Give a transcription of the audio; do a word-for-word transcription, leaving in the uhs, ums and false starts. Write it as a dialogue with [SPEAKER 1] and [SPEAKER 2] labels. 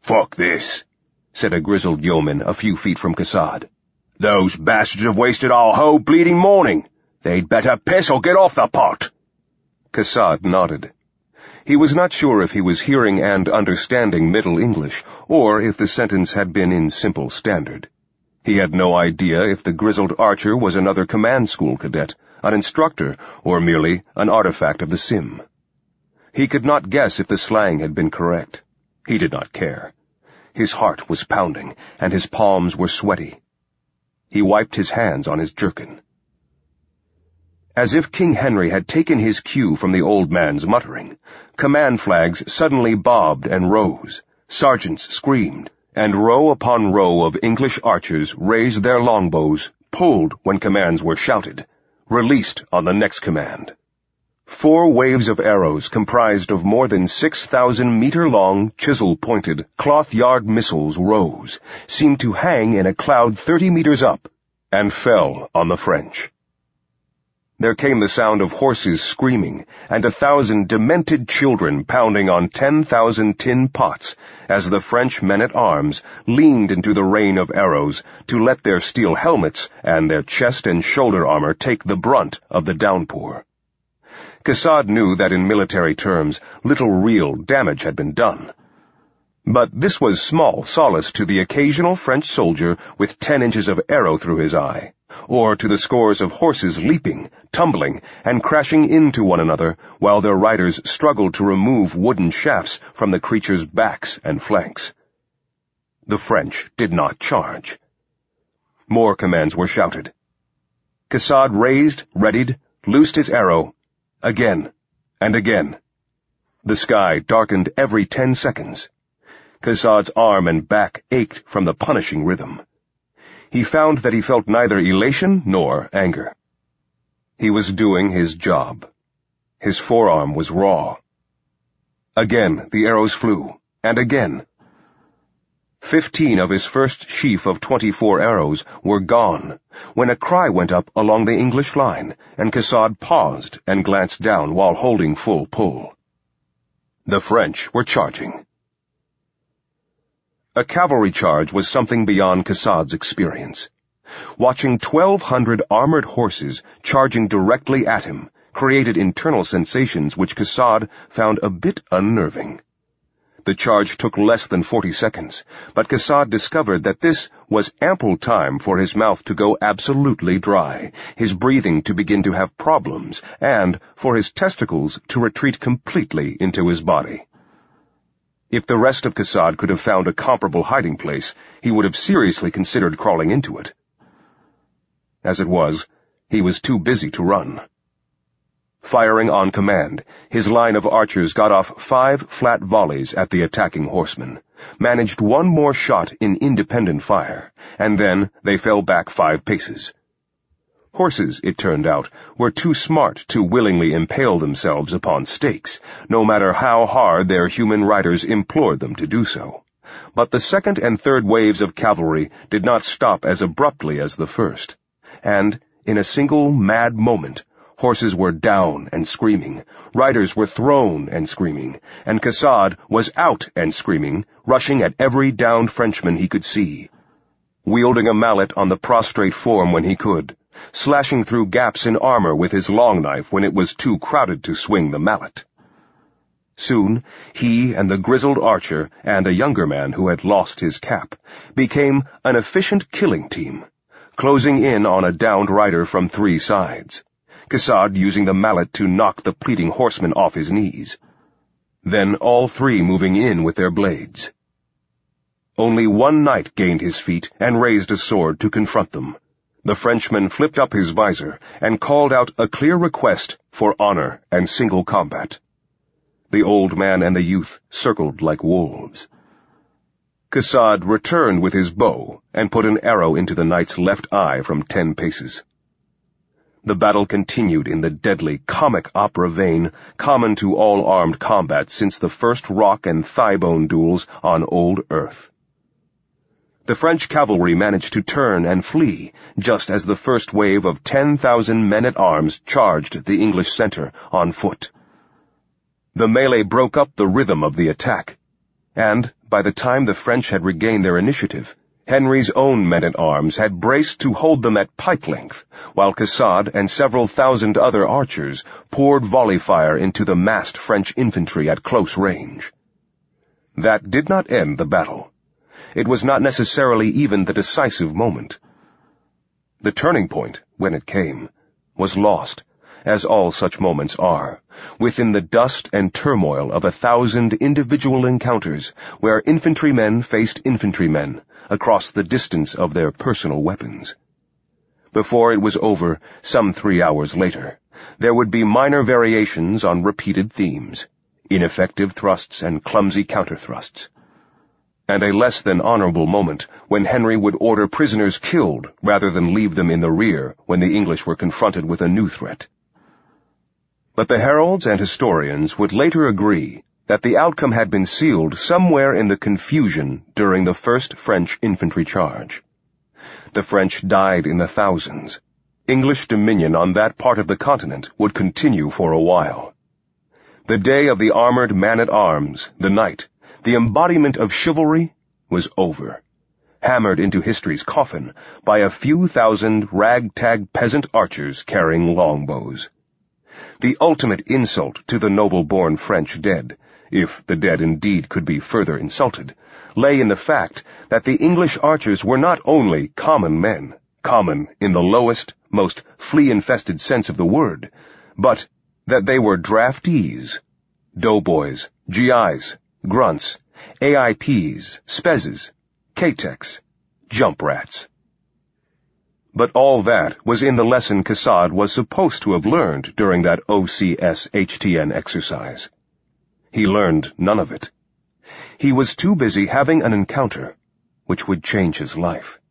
[SPEAKER 1] "Fuck this," said a grizzled yeoman a few feet from Kassad. "Those bastards have wasted our whole bleeding morning. They'd better piss or get off the pot." Kassad nodded. He was not sure if he was hearing and understanding Middle English, or if the sentence had been in simple Standard. He had no idea if the grizzled archer was another command school cadet, an instructor, or merely an artifact of the sim. He could not guess if the slang had been correct. He did not care. His heart was pounding, and his palms were sweaty. He wiped his hands on his jerkin. As if King Henry had taken his cue from the old man's muttering, command flags suddenly bobbed and rose, sergeants screamed, and row upon row of English archers raised their longbows, pulled when commands were shouted, released on the next command. Four waves of arrows comprised of more than six thousand meter-long, chisel-pointed, cloth-yard missiles rose, seemed to hang in a cloud thirty meters up, and fell on the French. There came the sound of horses screaming, and a thousand demented children pounding on ten thousand tin pots, as the French men-at-arms leaned into the rain of arrows to let their steel helmets and their chest and shoulder armor take the brunt of the downpour. Kassad knew that in military terms little real damage had been done. But this was small solace to the occasional French soldier with ten inches of arrow through his eye, or to the scores of horses leaping, tumbling, and crashing into one another while their riders struggled to remove wooden shafts from the creatures' backs and flanks. The French did not charge. More commands were shouted. Kassad raised, readied, loosed his arrow, again and again. The sky darkened every ten seconds. Kassad's arm and back ached from the punishing rhythm. He found that he felt neither elation nor anger. He was doing his job. His forearm was raw. Again the arrows flew, and again. Fifteen of his first sheaf of twenty-four arrows were gone, when a cry went up along the English line, and Kassad paused and glanced down while holding full pull. The French were charging. A cavalry charge was something beyond Kassad's experience. Watching twelve hundred armored horses charging directly at him created internal sensations which Kassad found a bit unnerving. The charge took less than forty seconds, but Kassad discovered that this was ample time for his mouth to go absolutely dry, his breathing to begin to have problems, and for his testicles to retreat completely into his body. If the rest of Kassad could have found a comparable hiding place, he would have seriously considered crawling into it. As it was, he was too busy to run. Firing on command, his line of archers got off five flat volleys at the attacking horsemen, managed one more shot in independent fire, and then they fell back five paces. Horses, it turned out, were too smart to willingly impale themselves upon stakes, no matter how hard their human riders implored them to do so. But the second and third waves of cavalry did not stop as abruptly as the first, and, in a single mad moment, horses were down and screaming, riders were thrown and screaming, and Kassad was out and screaming, rushing at every downed Frenchman he could see, wielding a mallet on the prostrate form when he could, slashing through gaps in armor with his long knife when it was too crowded to swing the mallet. Soon, he and the grizzled archer and a younger man who had lost his cap became an efficient killing team, closing in on a downed rider from three sides, Kassad using the mallet to knock the pleading horseman off his knees. Then all three moving in with their blades. Only one knight gained his feet and raised a sword to confront them. The Frenchman flipped up his visor and called out a clear request for honor and single combat. The old man and the youth circled like wolves. Kassad returned with his bow and put an arrow into the knight's left eye from ten paces. The battle continued in the deadly comic opera vein common to all armed combat since the first rock and thigh-bone duels on old Earth. The French cavalry managed to turn and flee just as the first wave of ten thousand men-at-arms charged the English center on foot. The melee broke up the rhythm of the attack. and by the time the French had regained their initiative, Henry's own men-at-arms had braced to hold them at pike length, while Cassade and several thousand other archers poured volley fire into the massed French infantry at close range. That did not end the battle. It was not necessarily even the decisive moment. The turning point, when it came, was lost, as all such moments are, within the dust and turmoil of a thousand individual encounters where infantrymen faced infantrymen across the distance of their personal weapons. Before it was over, some three hours later, there would be minor variations on repeated themes, ineffective thrusts and clumsy counter-thrusts, and a less than honorable moment when Henry would order prisoners killed rather than leave them in the rear when the English were confronted with a new threat. But the heralds and historians would later agree that the outcome had been sealed somewhere in the confusion during the first French infantry charge. The French died in the thousands. English dominion on that part of the continent would continue for a while. The day of the armored man-at-arms, the knight, the embodiment of chivalry, was over, hammered into history's coffin by a few thousand ragtag peasant archers carrying longbows. The ultimate insult to the noble-born French dead, if the dead indeed could be further insulted, lay in the fact that the English archers were not only common men, common in the lowest, most flea-infested sense of the word, but that they were draftees, doughboys, G Is, grunts, A I Ps, spezzes, K-techs, jump rats. But all that was in the lesson Cassade was supposed to have learned during that O C S H T N exercise. He learned none of it. He was too busy having an encounter which would change his life.